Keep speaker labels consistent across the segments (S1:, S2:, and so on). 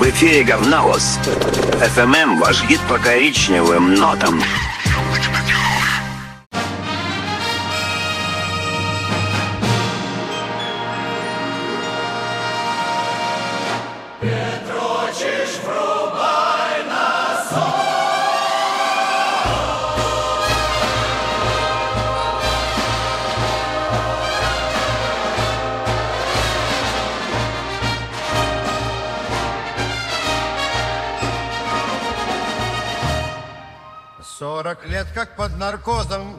S1: В эфире Говновоз. ФММ ваш гид по коричневым нотам.
S2: Лет как под наркозом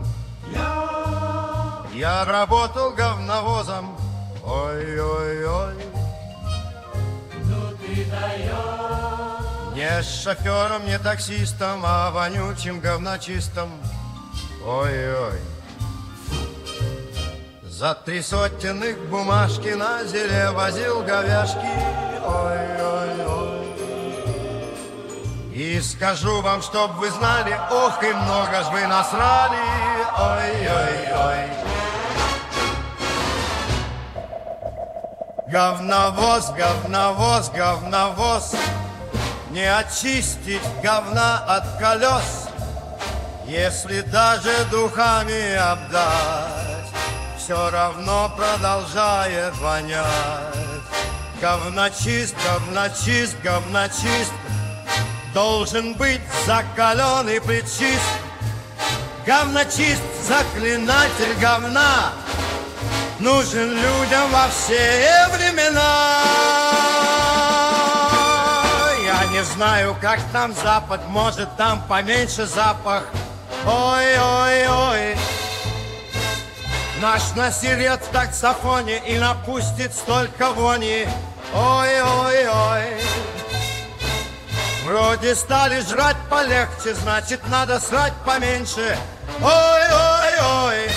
S2: я работал говновозом. Ой-ой-ой.
S3: Ну ты даешь.
S2: Не шофером, не таксистом, а вонючим говночистом. Ой-ой. За 3 сотенных бумажки на зеле возил говяшки. Ой-ой-ой. И скажу вам, чтоб вы знали, ох, и много ж вы насрали. Ой-ой-ой. Говновоз, говновоз, говновоз. Не очистить говна от колес, если даже духами обдать, все равно продолжает вонять. Говночист, говночист, говночист должен быть закален и причист. Говночист, заклинатель говна нужен людям во все времена. Я не знаю, как там Запад, может, там поменьше запах. Ой-ой-ой. Наш насилет в таксофоне и напустит столько вони. Ой-ой-ой. Вроде стали жрать полегче, значит, надо срать поменьше. Ой-ой-ой.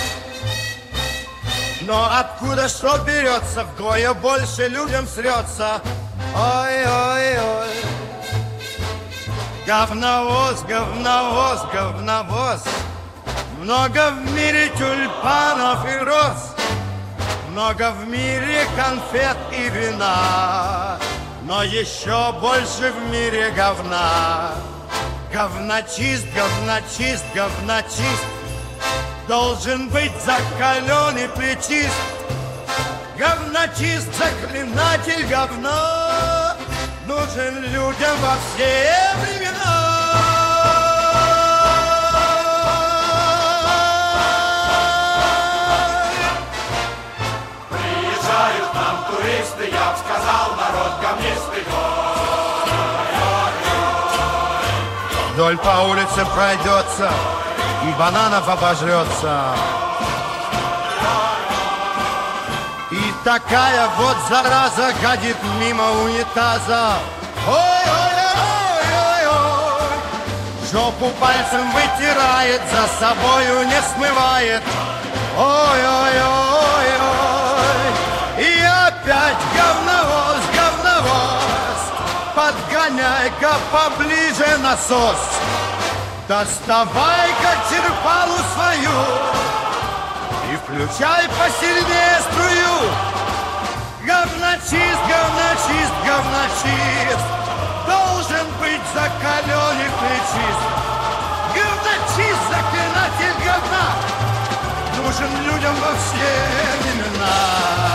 S2: Но откуда что берется, вдвое больше людям срется. Ой-ой-ой. Говновоз, говновоз, говновоз. Много в мире тюльпанов и роз, много в мире конфет и вина, но еще больше в мире говна. Говночист, говночист, говночист должен быть закален и причист. Говночист, заклинатель говна нужен людям во все времена.
S3: Приезжают нам туристы, я б сказал, народ говнистый.
S2: Вдоль по улице пройдется и бананов обожрется. И такая вот зараза гадит мимо унитаза. Ой-ой-ой-ой-ой. Жопу пальцем вытирает, за собою не смывает. Ой-ой-ой-ой. И опять говновоз, говновоз. Подгоняй-ка поближе насос. Доставай-ка черпалу свою и включай посильнее струю. Говночист, говночист, говночист должен быть закален и причист. Говночист, заклинатель говна нужен людям во все времена.